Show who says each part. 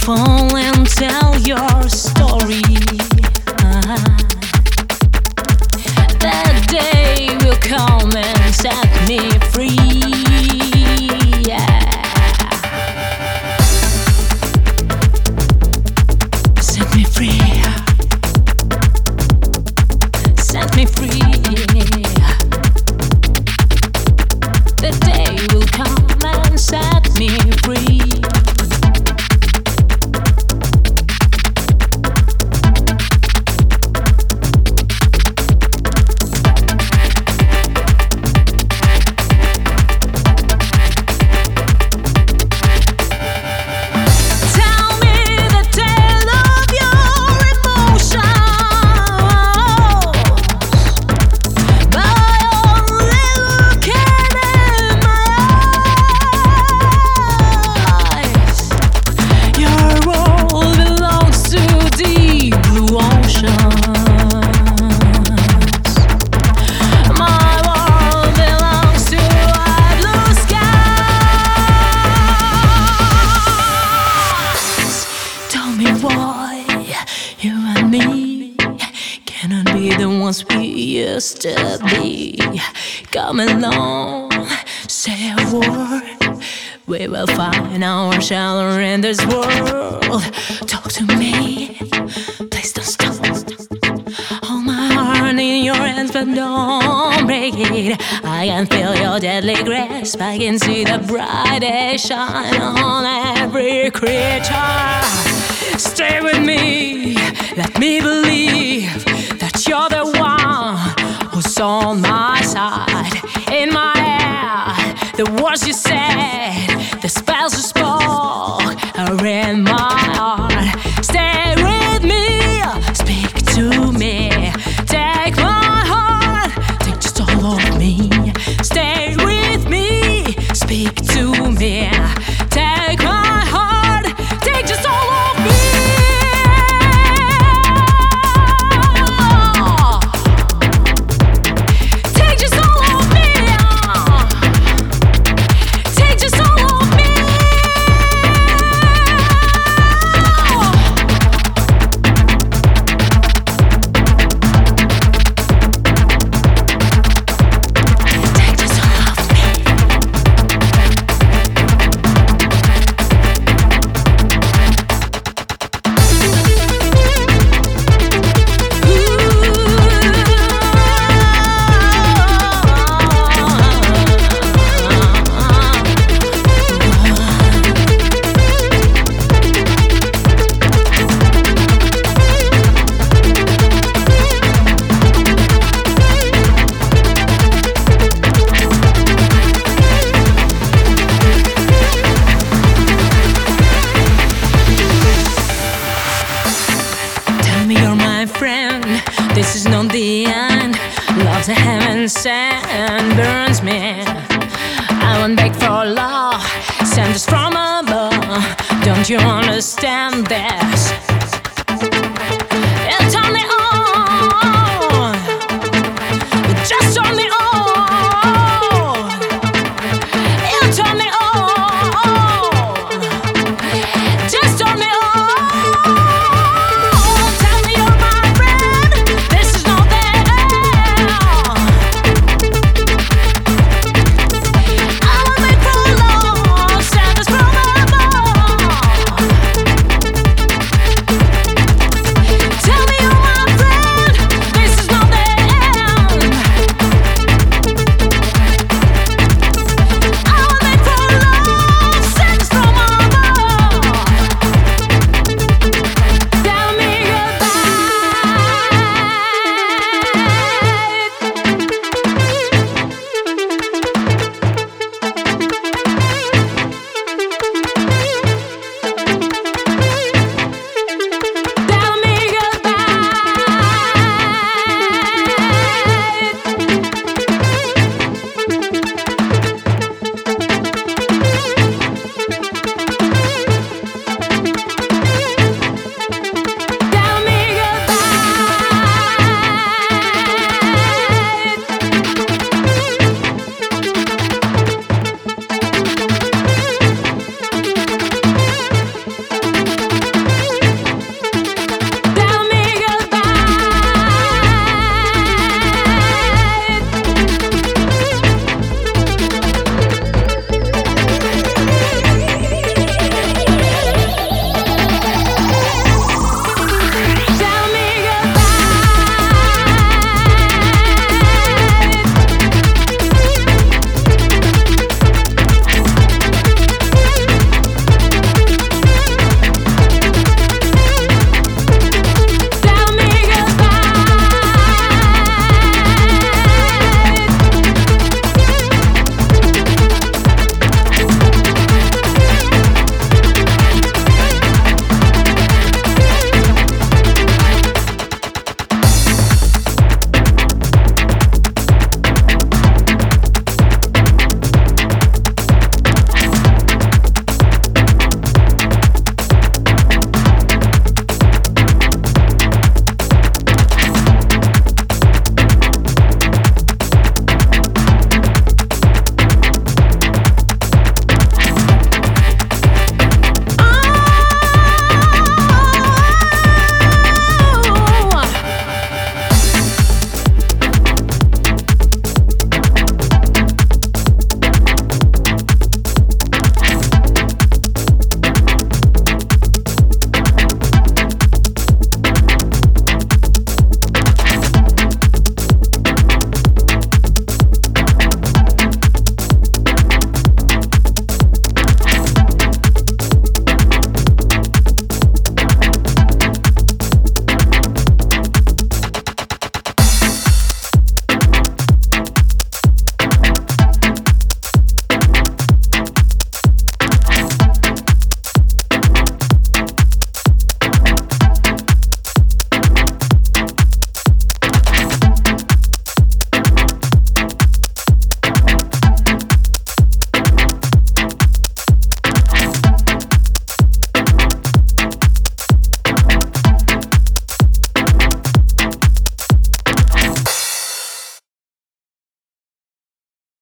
Speaker 1: fall and tell your story. That day will come and set me free. Yeah. Set me free. Set me free. The day will come and set me free. You and me cannot be the ones we used to be. Come along, say a word. We will find our shelter in this world. Talk to me, please don't stop. Hold my heart in your hands, but don't break it. I can feel your deadly grasp. I can see the brightest shine on every creature. Stay with me, let me believe that you're the one who's on my side. In my head, the words you said, the spells you spoke are in my heart. Stay with me, speak to me. Take my heart, take just all of me. Stay with me, speak to me. Take my heart, take just all of me. This is not the end. Love's a heaven sent, burns me. I won't beg for love, sent us from above. Don't you understand this?